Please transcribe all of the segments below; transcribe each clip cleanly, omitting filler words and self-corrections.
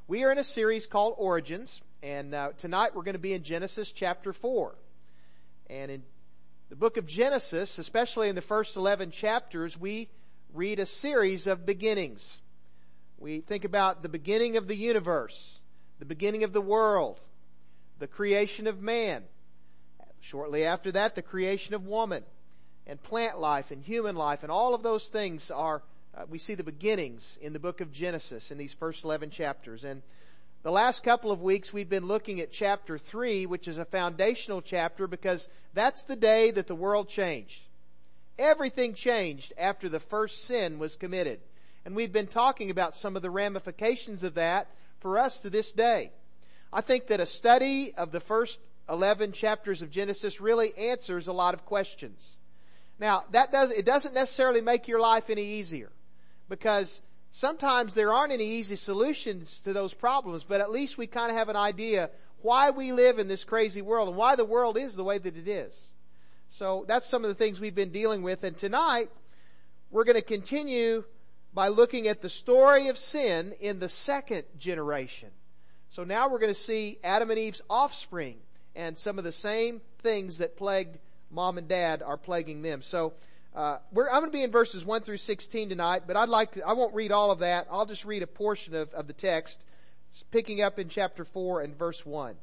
We are in a series called Origins, and tonight we're going to be in Genesis chapter 4. And in the book of Genesis, especially in the first 11 chapters, we read a series of beginnings. We think about the beginning of the universe, the beginning of the world, the creation of man. Shortly after that, the creation of woman, and plant life and human life, and all of those things are, we see the beginnings in the book of Genesis in these first 11 chapters. And the last couple of weeks we've been looking at chapter 3, which is a foundational chapter because that's the day that the world changed. Everything changed after the first sin was committed. And we've been talking about some of the ramifications of that for us to this day. I think that a study of the first 11 chapters of Genesis really answers a lot of questions. Now, it doesn't necessarily make your life any easier, because sometimes there aren't any easy solutions to those problems, but at least we kind of have an idea why we live in this crazy world and why the world is the way that it is. So that's some of the things we've been dealing with, and tonight we're going to continue by looking at the story of sin in the second generation. So now we're going to see Adam and Eve's offspring, and some of the same things that plagued mom and dad are plaguing them. So I'm going to be in verses 1 through 16 tonight, but I won't read all of that. I'll just read a portion of the text, picking up in chapter 4 and verse 1.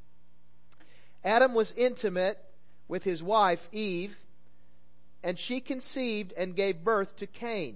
Adam was intimate with his wife Eve, and she conceived and gave birth to Cain.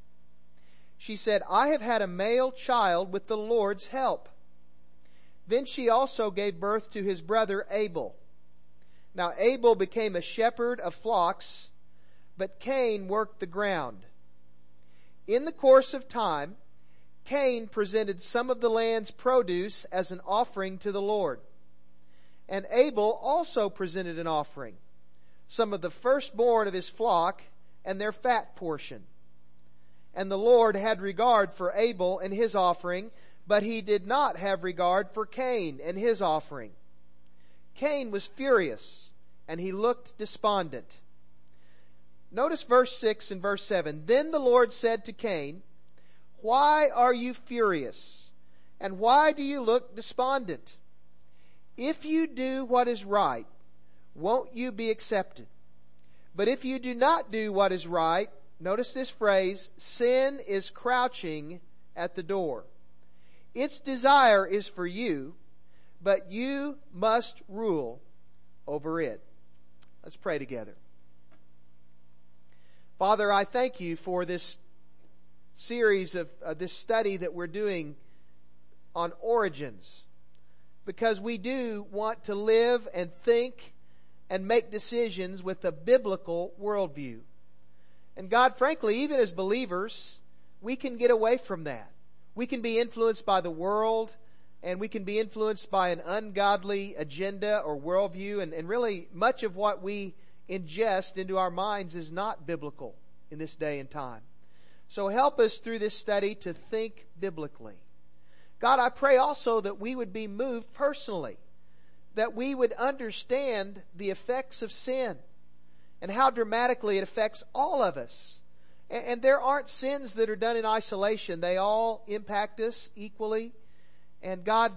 She said, "I have had a male child with the Lord's help." Then she also gave birth to his brother Abel. Now Abel became a shepherd of flocks, but Cain worked the ground. In the course of time, Cain presented some of the land's produce as an offering to the Lord. And Abel also presented an offering, some of the firstborn of his flock and their fat portion. And the Lord had regard for Abel and his offering, but he did not have regard for Cain and his offering. Cain was furious, and he looked despondent. Notice verse 6 and verse 7. Then the Lord said to Cain, "Why are you furious? And why do you look despondent? If you do what is right, won't you be accepted? But if you do not do what is right," notice this phrase, "sin is crouching at the door. Its desire is for you, but you must rule over it." Let's pray together. Father, I thank you for this series of this study that we're doing on origins, because we do want to live and think and make decisions with a biblical worldview. And God, frankly, even as believers, we can get away from that. We can be influenced by the world, and we can be influenced by an ungodly agenda or worldview, and really much of what we ingest into our minds is not biblical in this day and time. So help us through this study to think biblically. God, I pray also that we would be moved personally, that we would understand the effects of sin and how dramatically it affects all of us. And there aren't sins that are done in isolation. They all impact us equally. And God,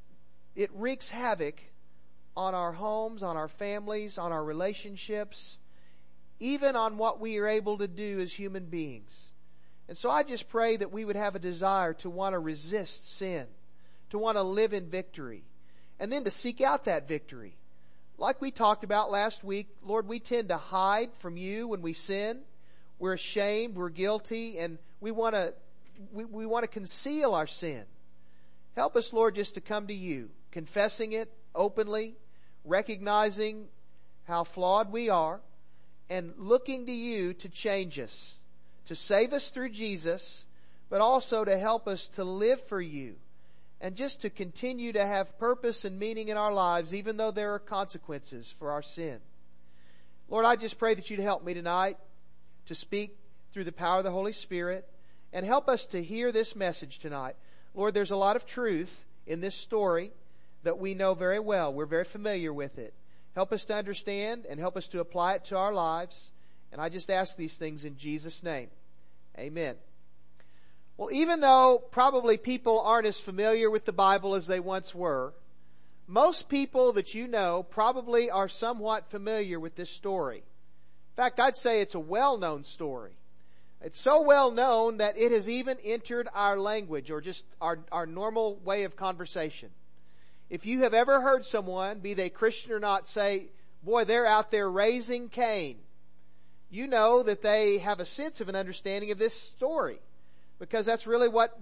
it wreaks havoc on our homes, on our families, on our relationships, even on what we are able to do as human beings. And so I just pray that we would have a desire to want to resist sin, to want to live in victory, and then to seek out that victory. Like we talked about last week, Lord, we tend to hide from you when we sin. We're ashamed, we're guilty, and we want to conceal our sin. Help us, Lord, just to come to you, confessing it openly, recognizing how flawed we are, and looking to you to change us, to save us through Jesus, but also to help us to live for you, and just to continue to have purpose and meaning in our lives, even though there are consequences for our sin. Lord, I just pray that you'd help me tonight to speak through the power of the Holy Spirit, and help us to hear this message tonight. Lord, there's a lot of truth in this story that we know very well. We're very familiar with it. Help us to understand and help us to apply it to our lives. And I just ask these things in Jesus' name. Amen. Well, even though probably people aren't as familiar with the Bible as they once were, most people that you know probably are somewhat familiar with this story. In fact, I'd say it's a well-known story. It's so well known that it has even entered our language, or just our normal way of conversation. If you have ever heard someone, be they Christian or not, say, boy, they're out there raising Cain, you know that they have a sense of an understanding of this story. Because that's really what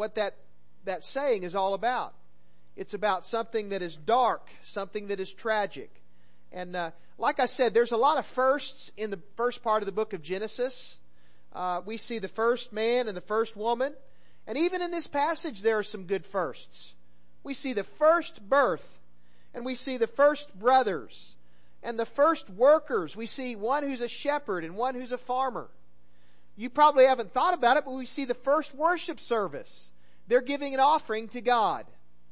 that saying is all about. It's about something that is dark, something that is tragic. And like I said, there's a lot of firsts in the first part of the book of Genesis. We see the first man and the first woman. And even in this passage, there are some good firsts. We see the first birth, and we see the first brothers, and the first workers. We see one who's a shepherd and one who's a farmer. You probably haven't thought about it, but we see the first worship service. They're giving an offering to God.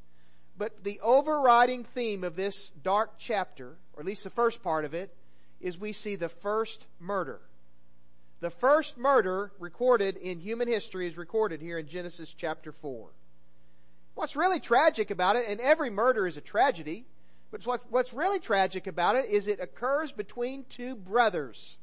But the overriding theme of this dark chapter, or at least the first part of it, is we see the first murder. The first murder recorded in human history is recorded here in Genesis chapter 4. What's really tragic about it, and every murder is a tragedy, but what's really tragic about it is it occurs between two brothers.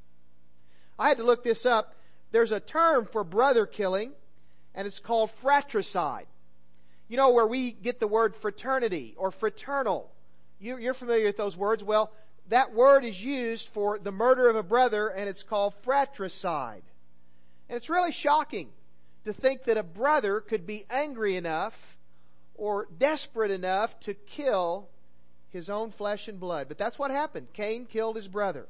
I had to look this up. There's a term for brother killing, and it's called fratricide. You know, where we get the word fraternity or fraternal. You're familiar with those words. Well, that word is used for the murder of a brother, and it's called fratricide. And it's really shocking to think that a brother could be angry enough or desperate enough to kill his own flesh and blood. But that's what happened. Cain killed his brother.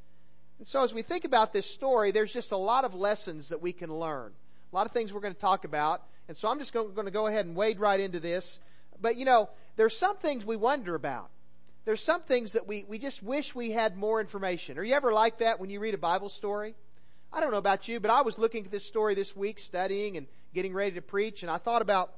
And so as we think about this story, there's just a lot of lessons that we can learn. A lot of things we're going to talk about. And so I'm just going to go ahead and wade right into this. But you know, there's some things we wonder about. There's some things that we just wish we had more information. Are you ever like that when you read a Bible story? I don't know about you, but I was looking at this story this week, studying and getting ready to preach, and I thought about,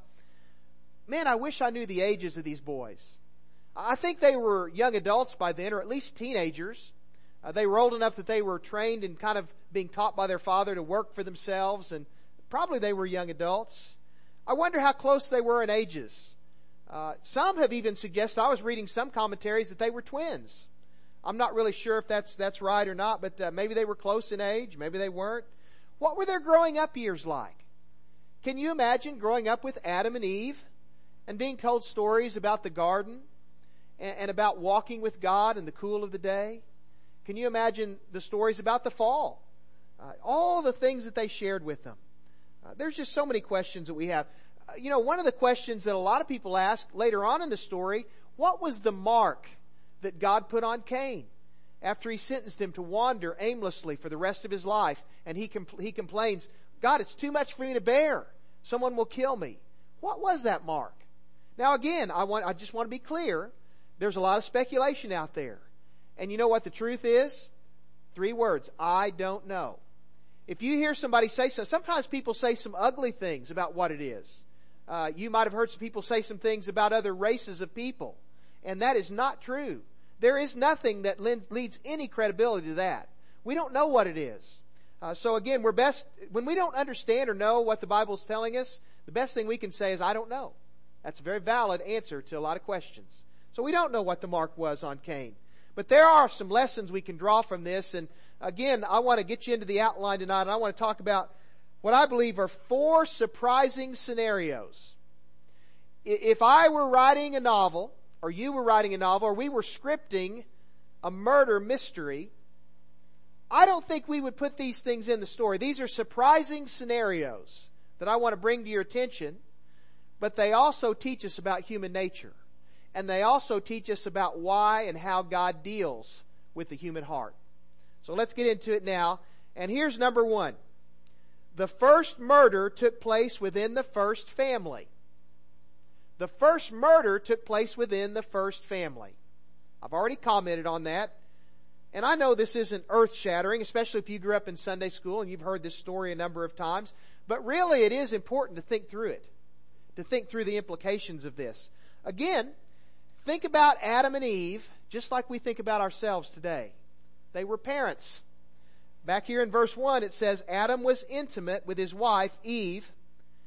man, I wish I knew the ages of these boys. I think they were young adults by then, or at least teenagers. They were old enough that they were trained and kind of being taught by their father to work for themselves, and probably they were young adults. I wonder how close they were in ages. Some have even suggested, I was reading some commentaries, that they were twins. I'm not really sure if that's right or not, but maybe they were close in age, maybe they weren't. What were their growing up years like? Can you imagine growing up with Adam and Eve and being told stories about the garden and about walking with God in the cool of the day? Can you imagine the stories about the fall? All the things that they shared with them. There's just so many questions that we have. You know, one of the questions that a lot of people ask later on in the story, what was the mark that God put on Cain after he sentenced him to wander aimlessly for the rest of his life? And he complains, God, it's too much for me to bear. Someone will kill me. What was that mark? Now again, I just want to be clear. There's a lot of speculation out there. And you know what the truth is? 3 words. I don't know. If you hear somebody say so, sometimes people say some ugly things about what it is. You might have heard some people say some things about other races of people. And that is not true. There is nothing that leads any credibility to that. We don't know what it is. So again, we're best, when we don't understand or know what the Bible's telling us, the best thing we can say is, I don't know. That's a very valid answer to a lot of questions. So we don't know what the mark was on Cain. But there are some lessons we can draw from this. And again, I want to get you into the outline tonight, and I want to talk about what I believe are 4 surprising scenarios. If I were writing a novel, or you were writing a novel, or we were scripting a murder mystery, I don't think we would put these things in the story. These are surprising scenarios that I want to bring to your attention, but they also teach us about human nature. And they also teach us about why and how God deals with the human heart. So let's get into it now. And here's number 1. The first murder took place within the first family. The first murder took place within the first family. I've already commented on that. And I know this isn't earth-shattering, especially if you grew up in Sunday school and you've heard this story a number of times. But really it is important to think through it. To think through the implications of this. Again, think about Adam and Eve just like we think about ourselves today. They were parents. Back here in verse 1 it says, Adam was intimate with his wife, Eve,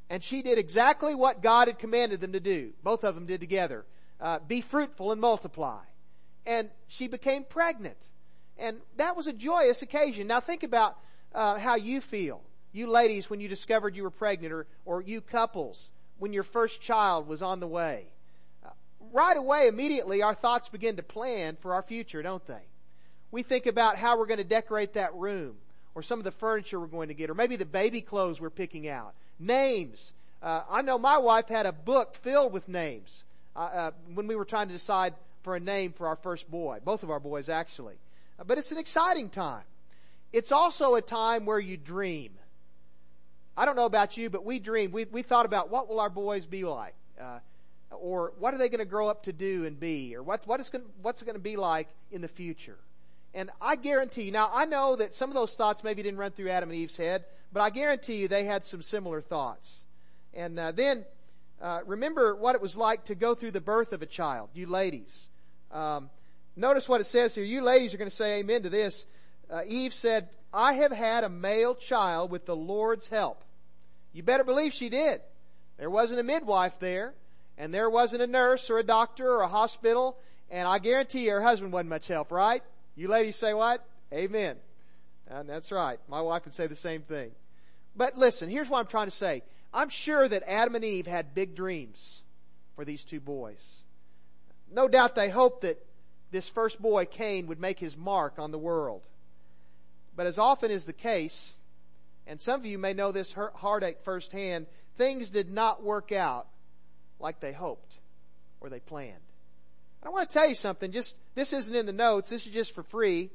And she did exactly what God had commanded them to do. Both of them did together. Be fruitful and multiply. And she became pregnant. And that was a joyous occasion. Now think about how you feel. You ladies, when you discovered you were pregnant, or you couples, when your first child was on the way. Right away, immediately, our thoughts begin to plan for our future, don't they? We think about how we're going to decorate that room, or some of the furniture we're going to get, or maybe the baby clothes we're picking out. Names. I know my wife had a book filled with names when we were trying to decide for a name for our first boy. Both of our boys, actually. But it's an exciting time. It's also a time where you dream. I don't know about you, but we dreamed. We thought about what will our boys be like, or what are they going to grow up to do and be, or what's it going to be like in the future. And I guarantee you, now I know that some of those thoughts maybe didn't run through Adam and Eve's head, but I guarantee you they had some similar thoughts. And then remember what it was like to go through the birth of a child, you ladies. Notice what it says here. You ladies are going to say amen to this. Eve said, I have had a male child with the Lord's help. You better believe she did. There wasn't a midwife there, and there wasn't a nurse or a doctor or a hospital, and I guarantee you her husband wasn't much help, right? You ladies say what? Amen. And that's right. My wife would say the same thing. But listen, here's what I'm trying to say. I'm sure that Adam and Eve had big dreams for these two boys. No doubt they hoped that this first boy, Cain, would make his mark on the world. But as often is the case, and some of you may know this heartache firsthand, things did not work out like they hoped or they planned. I want to tell you something. This isn't in the notes. This is just for free.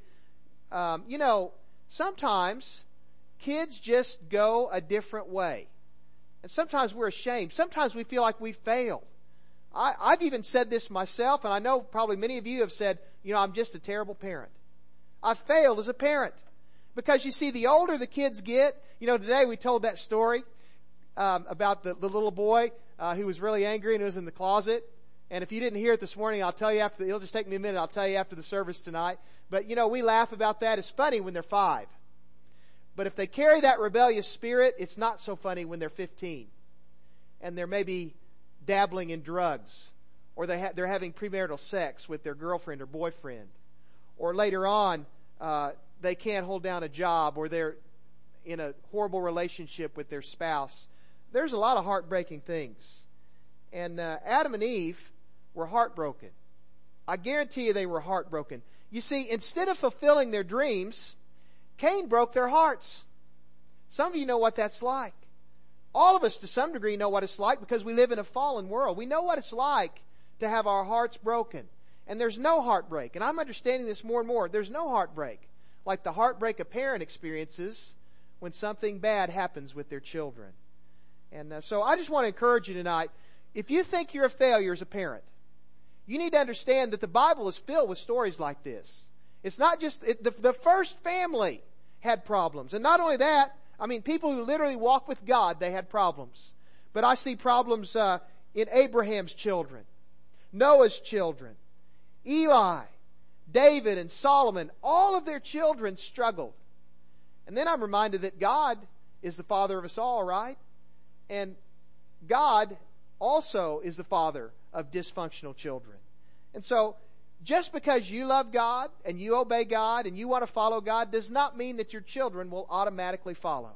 Sometimes kids just go a different way. And sometimes we're ashamed. Sometimes we feel like we failed. I've even said this myself, and I know probably many of you have said, I'm just a terrible parent. I failed as a parent. Because you see, the older the kids get, today we told that story about the little boy who was really angry and was in the closet. And if you didn't hear it this morning, I'll tell you it'll just take me a minute. I'll tell you after the service tonight. But we laugh about that. It's funny when they're 5. But if they carry that rebellious spirit, it's not so funny when they're 15. And they're maybe dabbling in drugs. Or they're having premarital sex with their girlfriend or boyfriend. Or later on, they can't hold down a job, or they're in a horrible relationship with their spouse. There's a lot of heartbreaking things. And Adam and Eve were heartbroken. I guarantee you they were heartbroken. You see, instead of fulfilling their dreams, Cain broke their hearts. Some of you know what that's like. All of us to some degree know what it's like because we live in a fallen world. We know what it's like to have our hearts broken. And there's no heartbreak. And I'm understanding this more and more. There's no heartbreak like the heartbreak a parent experiences when something bad happens with their children. And so I just want to encourage you tonight, if you think you're a failure as a parent, you need to understand that the Bible is filled with stories like this. It's not just, the first family had problems. And not only that, people who literally walk with God, they had problems. But I see problems in Abraham's children, Noah's children, Eli, David and Solomon. All of their children struggled. And then I'm reminded that God is the father of us all, right? And God also is the father of dysfunctional children. And so, just because you love God and you obey God and you want to follow God does not mean that your children will automatically follow.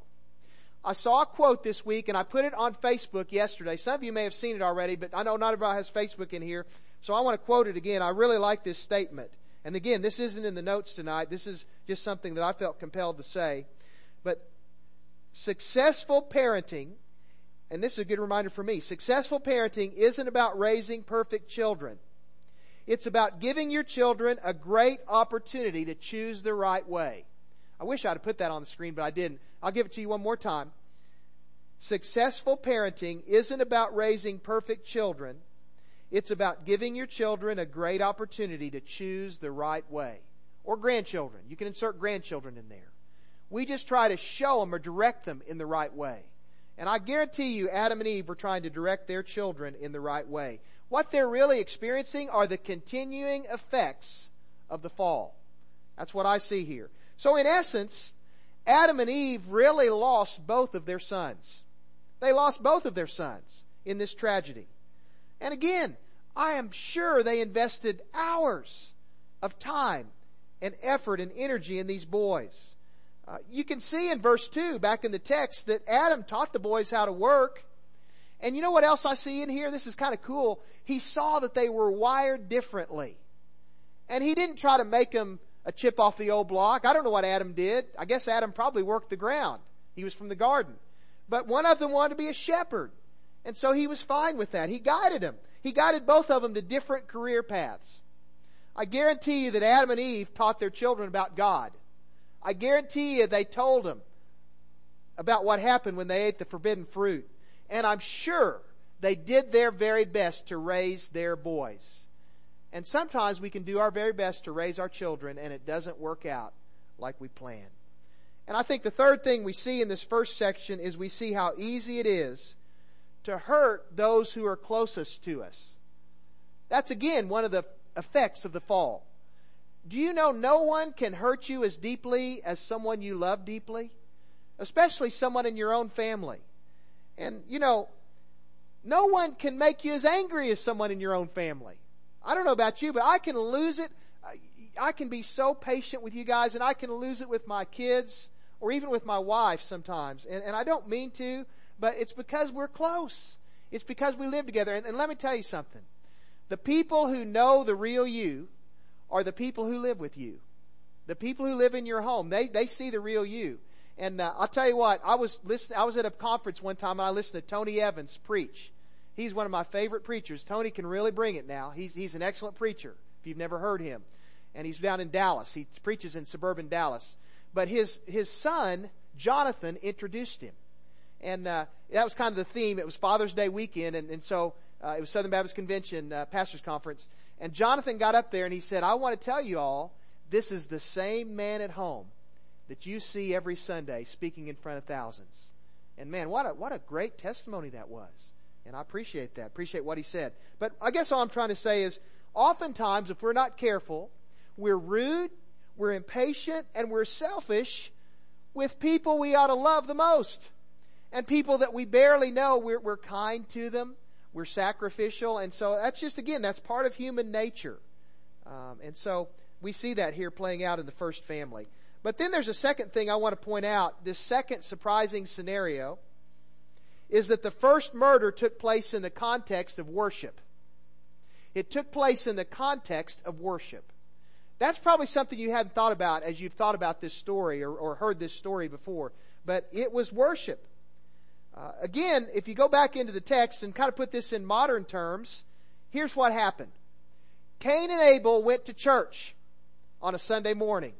I saw a quote this week and I put it on Facebook yesterday. Some of you may have seen it already, but I know not everybody has Facebook in here. So I want to quote it again. I really like this statement. And again, this isn't in the notes tonight. This is just something that I felt compelled to say. But successful parenting, and this is a good reminder for me, successful parenting isn't about raising perfect children. It's about giving your children a great opportunity to choose the right way. I wish I'd have put that on the screen, but I didn't. I'll give it to you one more time. Successful parenting isn't about raising perfect children. It's about giving your children a great opportunity to choose the right way. Or grandchildren. You can insert grandchildren in there. We just try to show them or direct them in the right way. And I guarantee you, Adam and Eve were trying to direct their children in the right way. What they're really experiencing are the continuing effects of the fall. That's what I see here. So in essence, Adam and Eve really lost both of their sons. They lost both of their sons in this tragedy. And again, I am sure they invested hours of time and effort and energy in these boys. You can see in verse 2 back in the text that Adam taught the boys how to work. And you know what else I see in here? This is kind of cool. He saw that they were wired differently. And he didn't try to make them a chip off the old block. I don't know what Adam did. I guess Adam probably worked the ground. He was from the garden. But one of them wanted to be a shepherd. And so he was fine with that. He guided them. He guided both of them to different career paths. I guarantee you that Adam and Eve taught their children about God. I guarantee you they told them about what happened when they ate the forbidden fruit. And I'm sure they did their very best to raise their boys. And sometimes we can do our very best to raise our children and it doesn't work out like we planned. And I think the third thing we see in this first section is we see how easy it is to hurt those who are closest to us. That's again one of the effects of the fall. Do you know no one can hurt you as deeply as someone you love deeply? Especially someone in your own family. And you know, no one can make you as angry as someone in your own family. I don't know about you, but I can lose it. I can be so patient with you guys, and I can lose it with my kids or even with my wife sometimes. And I don't mean to, but it's because we're close. It's because we live together. And let me tell you something. The people who know the real you are the people who live with you. The people who live in your home, they see the real you. And I'll tell you what, I was at a conference one time and I listened to Tony Evans preach. He's one of my favorite preachers. Tony can really bring it now. He's an excellent preacher, if you've never heard him. And he's down in Dallas. He preaches in suburban Dallas. But his son, Jonathan, introduced him. And that was kind of the theme. It was Father's Day weekend, and so it was Southern Baptist Convention Pastors Conference. And Jonathan got up there and he said, I want to tell you all, this is the same man at home that you see every Sunday speaking in front of thousands. And man, what a great testimony that was. And I appreciate that. Appreciate what he said. But I guess all I'm trying to say is, oftentimes, if we're not careful, we're rude, we're impatient, and we're selfish with people we ought to love the most. And people that we barely know, we're kind to them. We're sacrificial. And so that's just, again, that's part of human nature. And so we see that here playing out in the first family. But then there's a second thing I want to point out. This second surprising scenario is that the first murder took place in the context of worship. It took place in the context of worship. That's probably something you hadn't thought about as you've thought about this story or heard this story before. But it was worship. Again, if you go back into the text and kind of put this in modern terms, here's what happened. Cain and Abel went to church on a Sunday morning.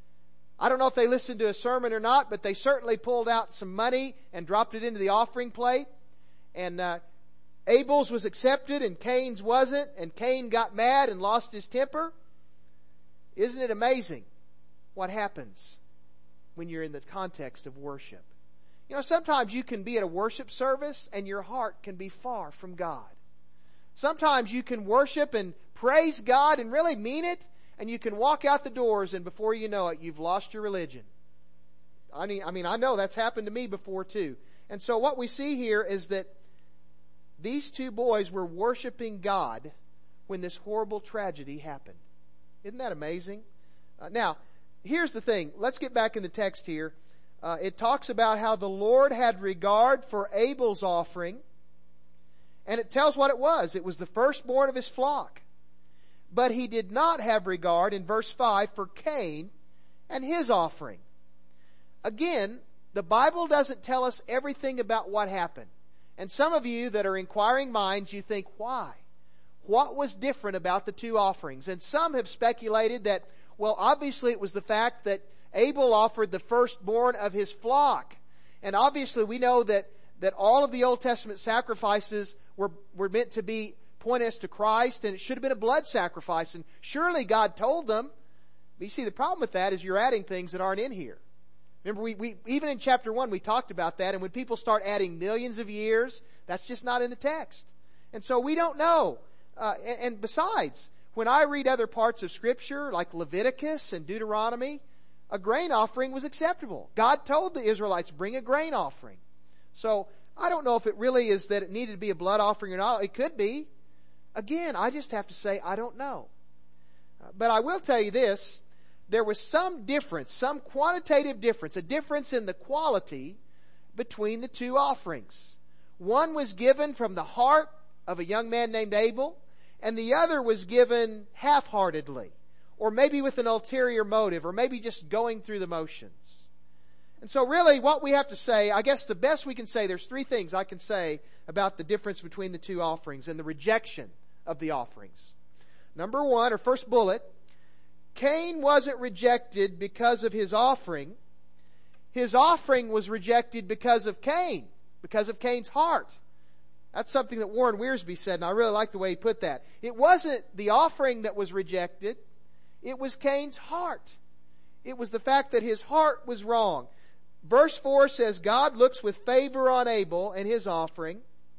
I don't know if they listened to a sermon or not, but they certainly pulled out some money and dropped it into the offering plate. And Abel's was accepted and Cain's wasn't. And Cain got mad and lost his temper. Isn't it amazing what happens when you're in the context of worship? You know, sometimes you can be at a worship service and your heart can be far from God. Sometimes you can worship and praise God and really mean it, and you can walk out the doors and before you know it, you've lost your religion. I mean, I know that's happened to me before too. And so what we see here is that these two boys were worshiping God when this horrible tragedy happened. Isn't that amazing? Now, here's the thing. Let's get back in the text here. It talks about how the Lord had regard for Abel's offering. And it tells what it was. It was the firstborn of his flock. But he did not have regard, in verse 5, for Cain and his offering. Again, the Bible doesn't tell us everything about what happened. And some of you that are inquiring minds, you think, why? What was different about the two offerings? And some have speculated that, well, obviously it was the fact that Abel offered the firstborn of his flock. And obviously we know that all of the Old Testament sacrifices were meant to be point us to Christ, and it should have been a blood sacrifice. And surely God told them. But you see, the problem with that is you're adding things that aren't in here. Remember, we even in chapter 1 we talked about that. And when people start adding millions of years, that's just not in the text. And so we don't know. And besides, when I read other parts of Scripture, like Leviticus and Deuteronomy, a grain offering was acceptable. God told the Israelites, bring a grain offering. So I don't know if it really is that it needed to be a blood offering or not. It could be. Again, I just have to say, I don't know. But I will tell you this. There was some difference, some quantitative difference, a difference in the quality between the two offerings. One was given from the heart of a young man named Abel, and the other was given half-heartedly, or maybe with an ulterior motive, or maybe just going through the motions. And so really what we have to say, I guess the best we can say, there's three things I can say about the difference between the two offerings and the rejection of the offerings. Number one, or first bullet, Cain wasn't rejected because of his offering. His offering was rejected because of Cain, because of Cain's heart. That's something that Warren Wiersbe said, and I really like the way he put that. It wasn't the offering that was rejected. It was Cain's heart. It was the fact that his heart was wrong. Verse 4 says, God looks with favor on Abel and his offering.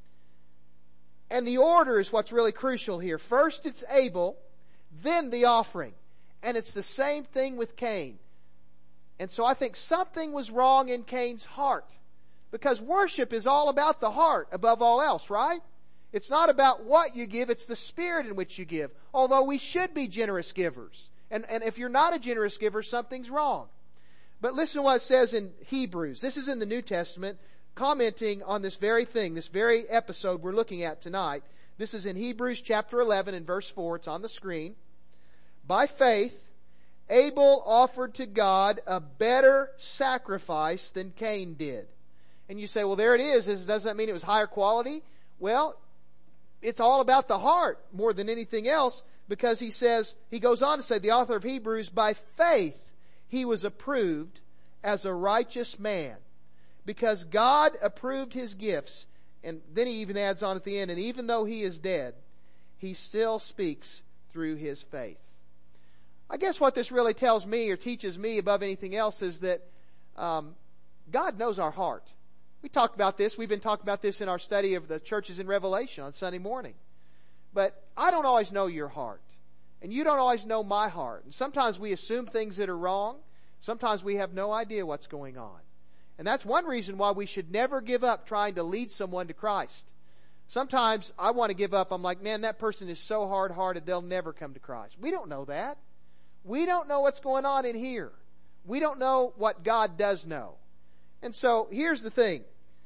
And the order is what's really crucial here. First it's Abel, then the offering. And it's the same thing with Cain. And so I think something was wrong in Cain's heart. Because worship is all about the heart above all else, right? It's not about what you give, it's the spirit in which you give. Although we should be generous givers. And if you're not a generous giver, something's wrong. But listen to what it says in Hebrews. This is in the New Testament, commenting on this very thing, this very episode we're looking at tonight. This is in Hebrews chapter 11 and verse 4. It's on the screen. By faith, Abel offered to God a better sacrifice than Cain did. And you say, well, there it is. Does that mean it was higher quality? Well, it's all about the heart more than anything else, because he goes on to say, the author of Hebrews, by faith he was approved as a righteous man, because God approved his gifts. And then he even adds on at the end, and even though he is dead, he still speaks through his faith. I guess what this really tells me or teaches me above anything else is that God knows our heart. We talked about this. We've been talking about this in our study of the churches in Revelation on Sunday morning. But I don't always know your heart. And you don't always know my heart. And sometimes we assume things that are wrong. Sometimes we have no idea what's going on. And that's one reason why we should never give up trying to lead someone to Christ. Sometimes I want to give up. I'm like, man, that person is so hard-hearted, they'll never come to Christ. We don't know that. We don't know what's going on in here. We don't know what God does know. And so here's the thing.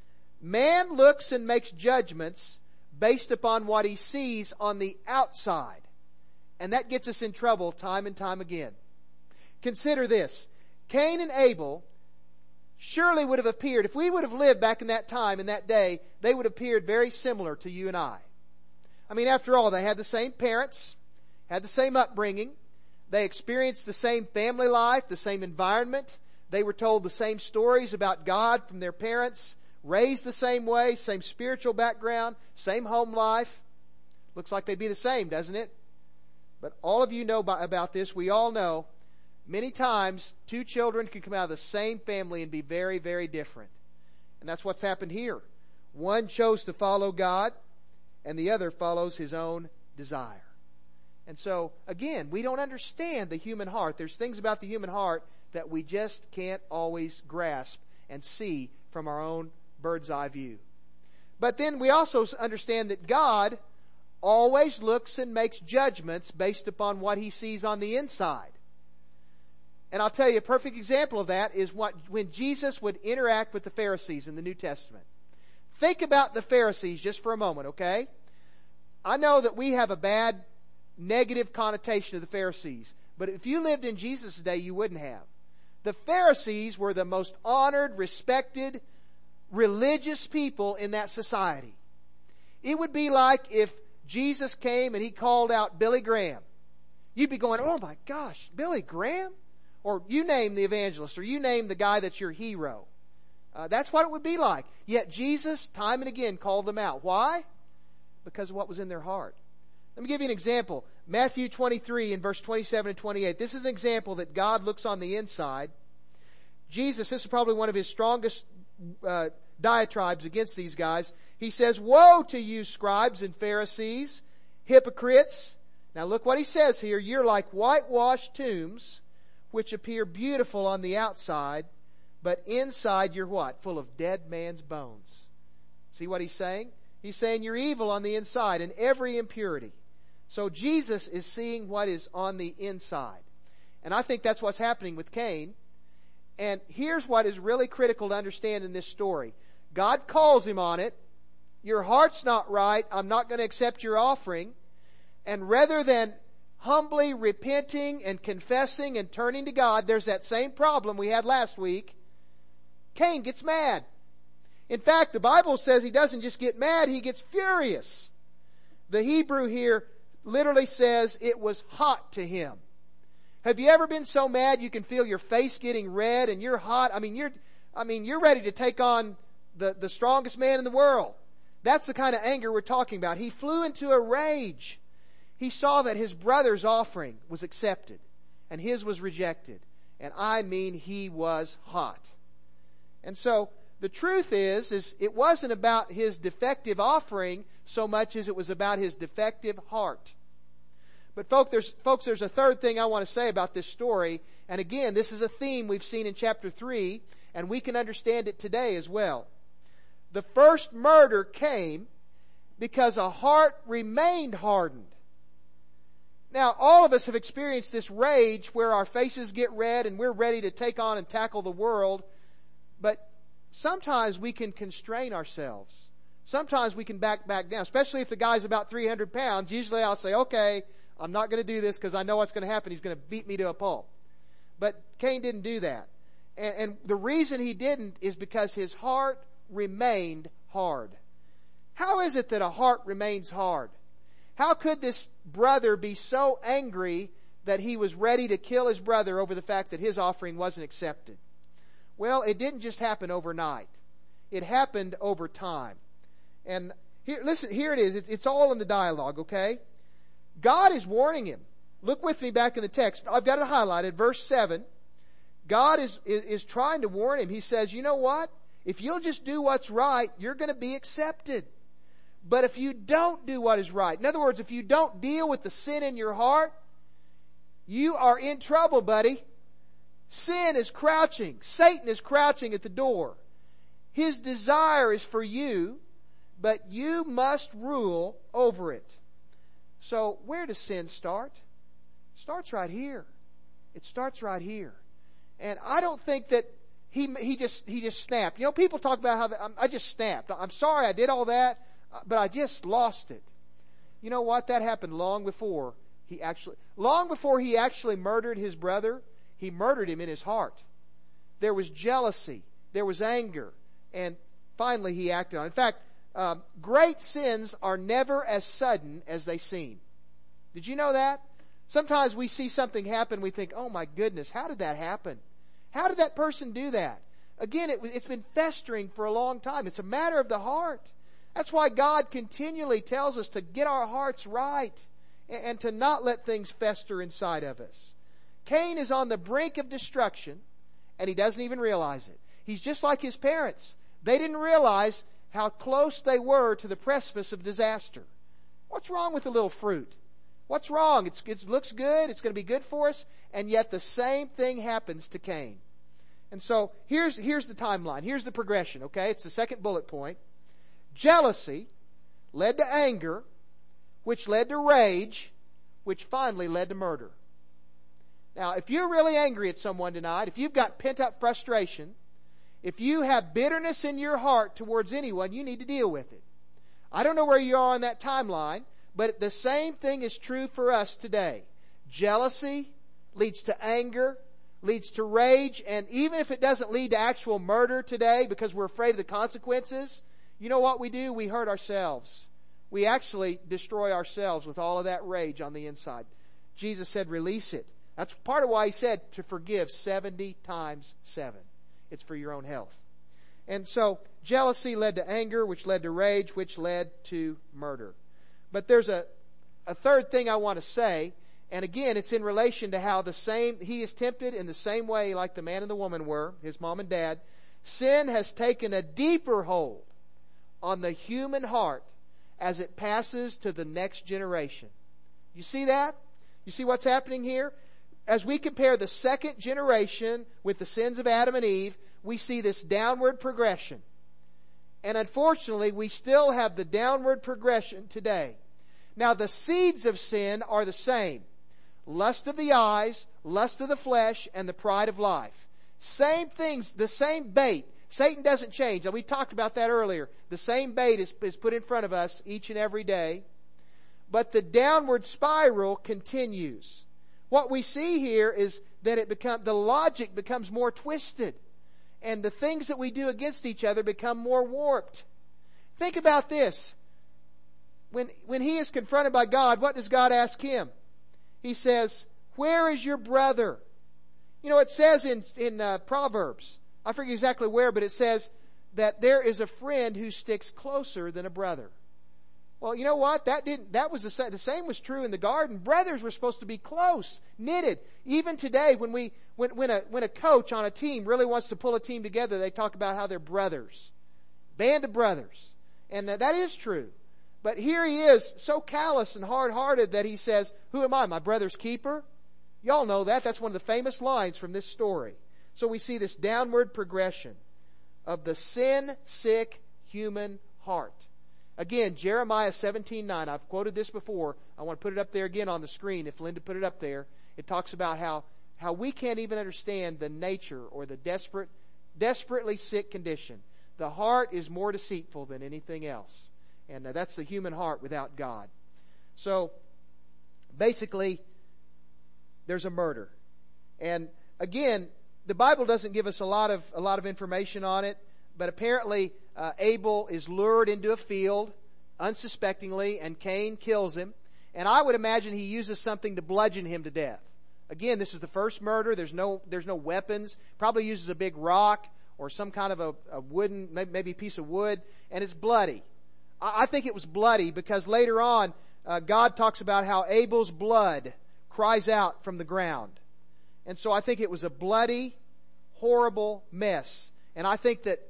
Man looks and makes judgments based upon what he sees on the outside. And that gets us in trouble time and time again. Consider this. Cain and Abel surely would have appeared, if we would have lived back in that time, in that day, they would have appeared very similar to you and I. I mean, after all, they had the same parents, had the same upbringing, they experienced the same family life, the same environment, they were told the same stories about God from their parents, raised the same way, same spiritual background, same home life. Looks like they'd be the same, doesn't it? But all of you know about this. We all know many times two children can come out of the same family and be very, very different. And that's what's happened here. One chose to follow God and the other follows his own desire. And so, again, we don't understand the human heart. There's things about the human heart that we just can't always grasp and see from our own bird's eye view. But then we also understand that God always looks and makes judgments based upon what he sees on the inside. And I'll tell you a perfect example of that is when Jesus would interact with the Pharisees in the New Testament. Think about the Pharisees just for a moment, okay? I know that we have a bad, negative connotation of the Pharisees. But if you lived in Jesus' day, you wouldn't have. The Pharisees were the most honored, respected, religious people in that society. It would be like if Jesus came and he called out Billy Graham. You'd be going, oh my gosh, Billy Graham? Or you name the evangelist, or you name the guy that's your hero. That's what it would be like. Yet Jesus, time and again, called them out. Why? Because of what was in their heart. Let me give you an example. Matthew 23 in verse 27 and 28. This is an example that God looks on the inside. Jesus, this is probably one of his strongest diatribes against these guys. He says, woe to you, scribes and Pharisees, hypocrites. Now look what he says here. You're like whitewashed tombs, which appear beautiful on the outside, but inside you're what? Full of dead man's bones See what he's saying? He's saying you're evil on the inside in every impurity. So Jesus is seeing what is on the inside. And I think that's what's happening with Cain. And here's what is really critical to understand in this story. God calls him on it. Your heart's not right. I'm not going to accept your offering. And rather than humbly repenting and confessing and turning to God, there's that same problem we had last week. Cain gets mad. In fact, the Bible says he doesn't just get mad, he gets furious. The Hebrew here literally says it was hot to him. Have you ever been so mad you can feel your face getting red and you're hot? You're ready to take on the strongest man in the world. That's the kind of anger we're talking about. He flew into a rage. He saw that his brother's offering was accepted and his was rejected. And he was hot. And so the truth is it wasn't about his defective offering so much as it was about his defective heart. But folks, there's a third thing I want to say about this story. And again, this is a theme we've seen in chapter 3, and we can understand it today as well. The first murder came because a heart remained hardened. Now, all of us have experienced this rage where our faces get red and we're ready to take on and tackle the world. But sometimes we can constrain ourselves. Sometimes we can back down, especially if the guy's about 300 pounds. Usually I'll say, okay, I'm not going to do this because I know what's going to happen. He's going to beat me to a pulp. But Cain didn't do that. And the reason he didn't is because his heart remained hard. How is it that a heart remains hard? How could this brother be so angry that he was ready to kill his brother over the fact that his offering wasn't accepted? Well, it didn't just happen overnight. It happened over time. And here it is. It's all in the dialogue, okay? God is warning him. Look with me back in the text. I've got it highlighted. Verse 7. God is trying to warn him. He says, you know what? If you'll just do what's right, you're going to be accepted. But if you don't do what is right, in other words, if you don't deal with the sin in your heart, you are in trouble, buddy. Sin is crouching. Satan is crouching at the door. His desire is for you, but you must rule over it. So where does sin start? It starts right here. It starts right here. And I don't think that he just snapped. You know, people talk about how I just snapped. I'm sorry I did all that, but I just lost it. You know what? That happened long before he actually murdered his brother. He murdered him in his heart. There was jealousy. There was anger. And finally he acted on it. In fact, great sins are never as sudden as they seem. Did you know that? Sometimes we see something happen, we think, oh my goodness, how did that happen? How did that person do that? Again, it's been festering for a long time. It's a matter of the heart. That's why God continually tells us to get our hearts right and to not let things fester inside of us. Cain is on the brink of destruction, and he doesn't even realize it. He's just like his parents. They didn't realize how close they were to the precipice of disaster. What's wrong with a little fruit? What's wrong? It looks good. It's going to be good for us. And yet the same thing happens to Cain. And so here's the timeline. Here's the progression, okay? It's the second bullet point. Jealousy led to anger, which led to rage, which finally led to murder. Now, if you're really angry at someone tonight, if you've got pent-up frustration, if you have bitterness in your heart towards anyone, you need to deal with it. I don't know where you are on that timeline, but the same thing is true for us today. Jealousy leads to anger, leads to rage, and even if it doesn't lead to actual murder today because we're afraid of the consequences, you know what we do? We hurt ourselves. We actually destroy ourselves with all of that rage on the inside. Jesus said, release it. That's part of why he said to forgive 70 times 7. It's for your own health. And so jealousy led to anger, which led to rage, which led to murder. But there's a third thing I want to say, and again, it's in relation to how he is tempted in the same way like the man and the woman were, his mom and dad. Sin has taken a deeper hold on the human heart as it passes to the next generation. You see that? You see what's happening here? As we compare the second generation with the sins of Adam and Eve, we see this downward progression. And unfortunately, we still have the downward progression today. Now, the seeds of sin are the same. Lust of the eyes, lust of the flesh, and the pride of life. Same things, the same bait. Satan doesn't change. We talked about that earlier. The same bait is put in front of us each and every day. But the downward spiral continues. What we see here is that the logic becomes more twisted. And the things that we do against each other become more warped. Think about this. When he is confronted by God, what does God ask him? He says, "Where is your brother?" You know, it says in Proverbs, I forget exactly where, but it says that there is a friend who sticks closer than a brother. Well, you know what? That was the same was true in the garden. Brothers were supposed to be close, knitted. Even today, when a coach on a team really wants to pull a team together, they talk about how they're brothers. Band of brothers. And that is true. But here he is, so callous and hard-hearted that he says, "Who am I, my brother's keeper?" Y'all know that. That's one of the famous lines from this story. So we see this downward progression of the sin-sick human heart. Again, Jeremiah 17:9. I've quoted this before. I want to put it up there again on the screen if Linda put it up there. It talks about how we can't even understand the nature or the desperately sick condition. The heart is more deceitful than anything else. And that's the human heart without God. So, basically, there's a murder. And again, the Bible doesn't give us a lot of information on it, but apparently Abel is lured into a field unsuspectingly, and Cain kills him. And I would imagine he uses something to bludgeon him to death. Again, this is the first murder. There's no weapons. Probably uses a big rock or some kind of a wooden, maybe a piece of wood, and it's bloody. I think it was bloody because later on, God talks about how Abel's blood cries out from the ground. And so I think it was a bloody, horrible mess. And I think that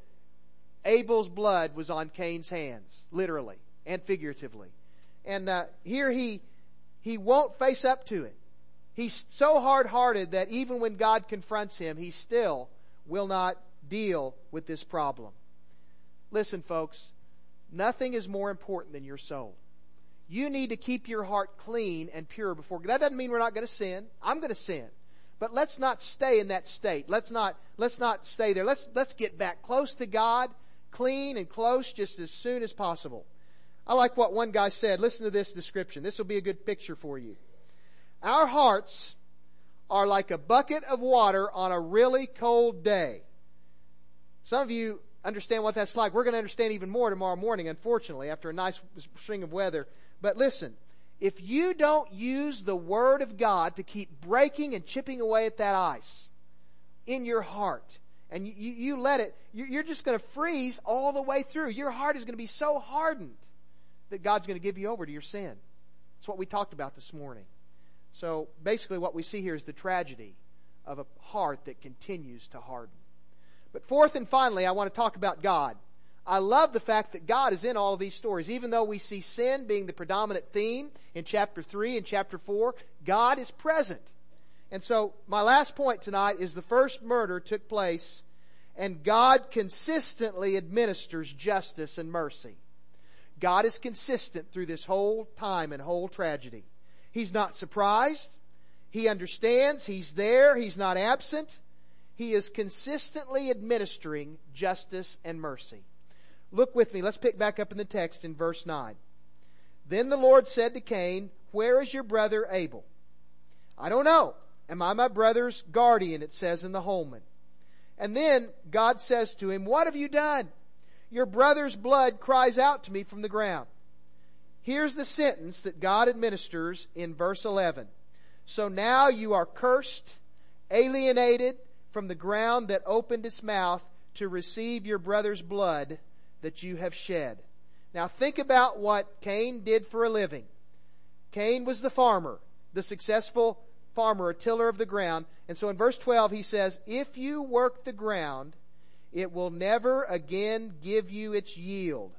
Abel's blood was on Cain's hands, literally and figuratively. And here he won't face up to it. He's so hard-hearted that even when God confronts him, he still will not deal with this problem. Listen, folks, nothing is more important than your soul. You need to keep your heart clean and pure before God. That doesn't mean we're not going to sin. I'm going to sin. But let's not stay in that state. Let's not stay there. Let's get back close to God, clean and close just as soon as possible. I like what one guy said. Listen to this description. This will be a good picture for you. Our hearts are like a bucket of water on a really cold day. Some of you understand what that's like. We're going to understand even more tomorrow morning, unfortunately, after a nice string of weather. But listen, if you don't use the Word of God to keep breaking and chipping away at that ice in your heart, and you let it, you're just going to freeze all the way through. Your heart is going to be so hardened that God's going to give you over to your sin. That's what we talked about this morning. So basically what we see here is the tragedy of a heart that continues to harden. But fourth and finally, I want to talk about God. I love the fact that God is in all of these stories. Even though we see sin being the predominant theme in chapter 3 and chapter 4, God is present. And so my last point tonight is the first murder took place, and God consistently administers justice and mercy. God is consistent through this whole time and whole tragedy. He's not surprised. He understands. He's there. He's not absent. He is consistently administering justice and mercy. Look with me. Let's pick back up in the text in verse 9. Then the Lord said to Cain, "Where is your brother Abel?" "I don't know. Am I my brother's guardian?" it says in the Holman. And then God says to him, "What have you done? Your brother's blood cries out to me from the ground." Here's the sentence that God administers in verse 11. "So now you are cursed, alienated from the ground that opened its mouth to receive your brother's blood that you have shed." Now think about what Cain did for a living. Cain was the farmer, the successful farmer, a tiller of the ground. And so in verse 12 he says, "If you work the ground, it will never again give you its yield.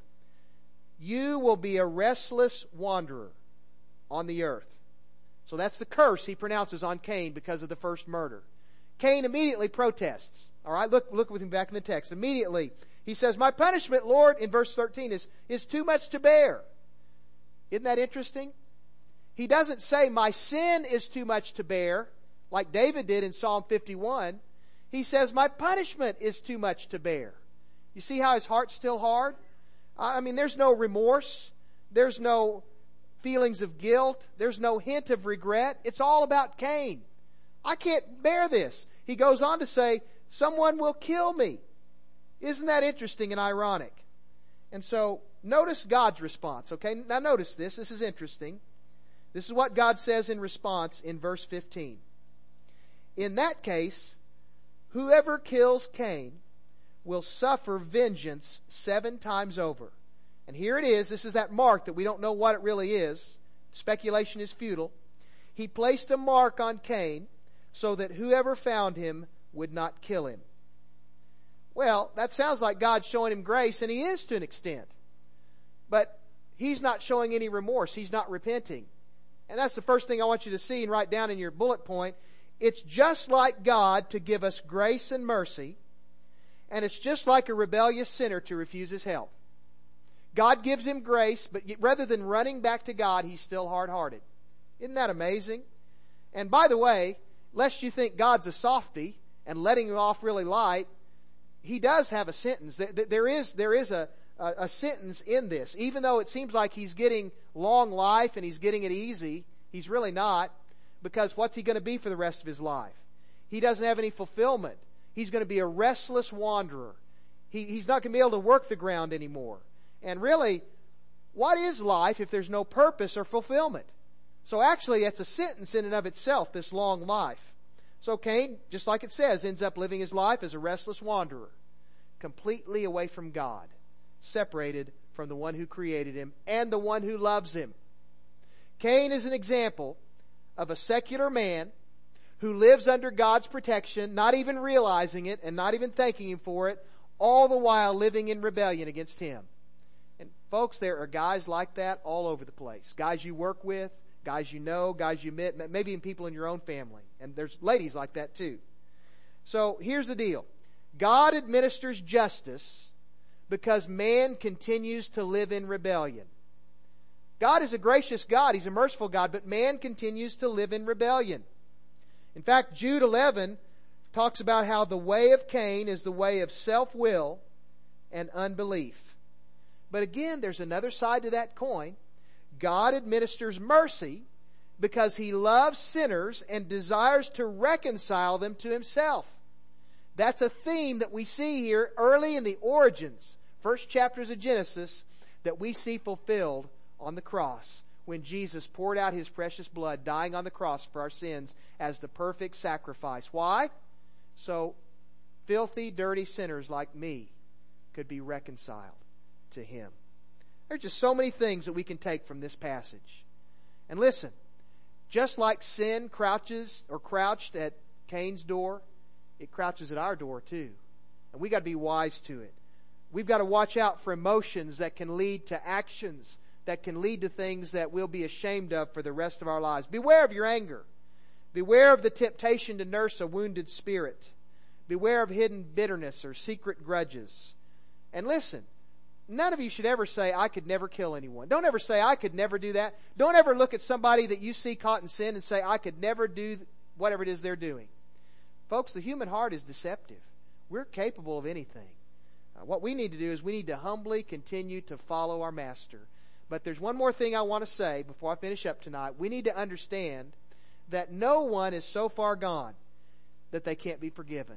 You will be a restless wanderer on the earth." So that's the curse he pronounces on Cain because of the first murder. Cain immediately protests. All right, look with me back in the text. Immediately He says, my punishment, Lord, in verse 13 is too much to bear. Isn't that interesting? He doesn't say my sin is too much to bear, like David did in Psalm 51. He says my punishment is too much to bear. You see how his heart's still hard? I mean, there's no remorse. There's no feelings of guilt. There's no hint of regret. It's all about Cain. I can't bear this. He goes on to say, someone will kill me. Isn't that interesting and ironic? And so, notice God's response, okay? Now notice this. This is interesting. This is what God says in response in verse 15. In that case, whoever kills Cain will suffer vengeance 7 times over. And here it is. This is that mark that we don't know what it really is. Speculation is futile. He placed a mark on Cain so that whoever found him would not kill him. Well, that sounds like God showing him grace, and he is to an extent. But he's not showing any remorse. He's not repenting. And that's the first thing I want you to see and write down in your bullet point. It's just like God to give us grace and mercy, and it's just like a rebellious sinner to refuse his help. God gives him grace, but rather than running back to God, he's still hard-hearted. Isn't that amazing? And by the way, lest you think God's a softy and letting him off really light, he does have a sentence. There is a sentence in this. Even though it seems like he's getting long life and he's getting it easy, he's really not. Because what's he going to be for the rest of his life? He doesn't have any fulfillment. He's going to be a restless wanderer. He's not going to be able to work the ground anymore. And really, what is life if there's no purpose or fulfillment? So actually, it's a sentence in and of itself, this long life. So Cain, just like it says, ends up living his life as a restless wanderer, completely away from God, separated from the one who created him and the one who loves him. Cain is an example of a secular man who lives under God's protection, not even realizing it and not even thanking him for it, all the while living in rebellion against him. And folks, there are guys like that all over the place. Guys you work with, guys you know, guys you met, maybe even people in your own family. And there's ladies like that too. So here's the deal. God administers justice because man continues to live in rebellion. God is a gracious God. He's a merciful God, but man continues to live in rebellion. In fact, Jude 11 talks about how the way of Cain is the way of self-will and unbelief. But again, there's another side to that coin. God administers mercy because He loves sinners and desires to reconcile them to Himself. That's a theme that we see here early in the origins, first chapters of Genesis, that we see fulfilled on the cross when Jesus poured out His precious blood, dying on the cross for our sins as the perfect sacrifice. Why? So filthy, dirty sinners like me could be reconciled to Him. There's just so many things that we can take from this passage. And listen, just like sin crouched at Cain's door, it crouches at our door too. And we got to be wise to it. We've got to watch out for emotions that can lead to actions that can lead to things that we'll be ashamed of for the rest of our lives. Beware of your anger. Beware of the temptation to nurse a wounded spirit. Beware of hidden bitterness or secret grudges. And listen, none of you should ever say, I could never kill anyone. Don't ever say, I could never do that. Don't ever look at somebody that you see caught in sin and say, I could never do whatever it is they're doing. Folks, the human heart is deceptive. We're capable of anything. What we need to do is we need to humbly continue to follow our Master. But there's one more thing I want to say before I finish up tonight. We need to understand that no one is so far gone that they can't be forgiven.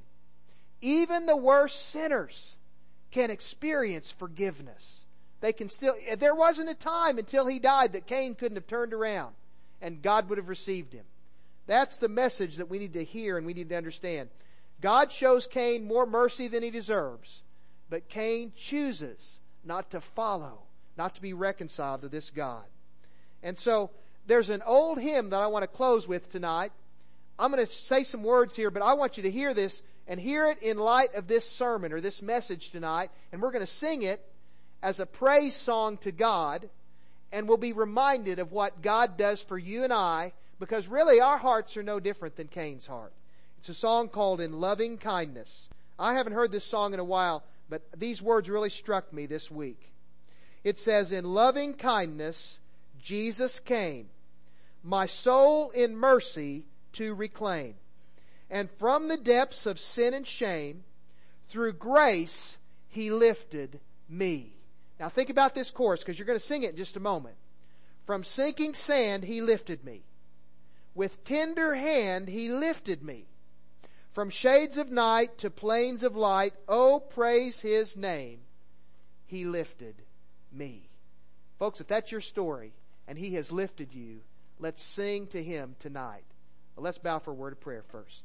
Even the worst sinners can experience forgiveness. They can still, there wasn't a time until he died that Cain couldn't have turned around and God would have received him. That's the message that we need to hear and we need to understand. God shows Cain more mercy than he deserves, but Cain chooses not to follow, not to be reconciled to this God. And so there's an old hymn that I want to close with tonight. I'm going to say some words here, but I want you to hear this and hear it in light of this sermon or this message tonight. And we're going to sing it as a praise song to God. And we'll be reminded of what God does for you and I, because really our hearts are no different than Cain's heart. It's a song called In Loving Kindness. I haven't heard this song in a while, but these words really struck me this week. It says, in loving kindness, Jesus came, my soul in mercy to reclaim. And from the depths of sin and shame, through grace, He lifted me. Now think about this chorus, because you're going to sing it in just a moment. From sinking sand, He lifted me. With tender hand, He lifted me. From shades of night to plains of light, oh, praise His name. He lifted me. Folks, if that's your story, and He has lifted you, let's sing to Him tonight. Well, let's bow for a word of prayer first.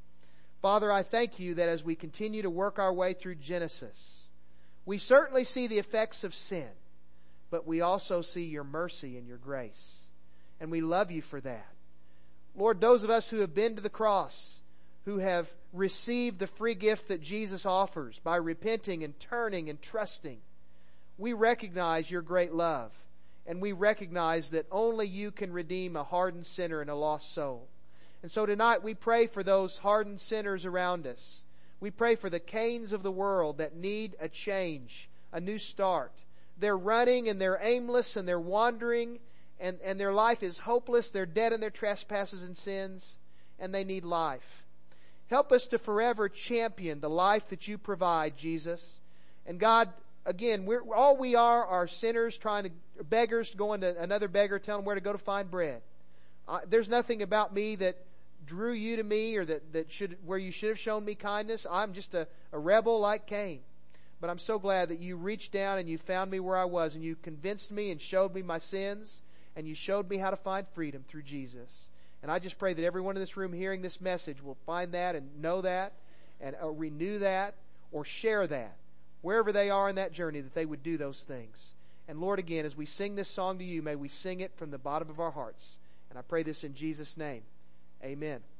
Father, I thank You that as we continue to work our way through Genesis, we certainly see the effects of sin, but we also see Your mercy and Your grace. And we love You for that. Lord, those of us who have been to the cross, who have received the free gift that Jesus offers by repenting and turning and trusting, we recognize Your great love. And we recognize that only You can redeem a hardened sinner and a lost soul. And so tonight we pray for those hardened sinners around us. We pray for the Cains of the world that need a change, a new start. They're running and they're aimless and they're wandering and their life is hopeless. They're dead in their trespasses and sins and they need life. Help us to forever champion the life that You provide, Jesus. And God, again, all we are sinners beggars going to another beggar, telling them where to go to find bread. There's nothing about me that drew You to me or where You should have shown me kindness. I'm just a rebel like Cain. But I'm so glad that You reached down and You found me where I was and You convinced me and showed me my sins and You showed me how to find freedom through Jesus. And I just pray that everyone in this room hearing this message will find that and know that and renew that or share that. Wherever they are in that journey, that they would do those things. And Lord, again, as we sing this song to You, may we sing it from the bottom of our hearts. And I pray this in Jesus' name. Amen.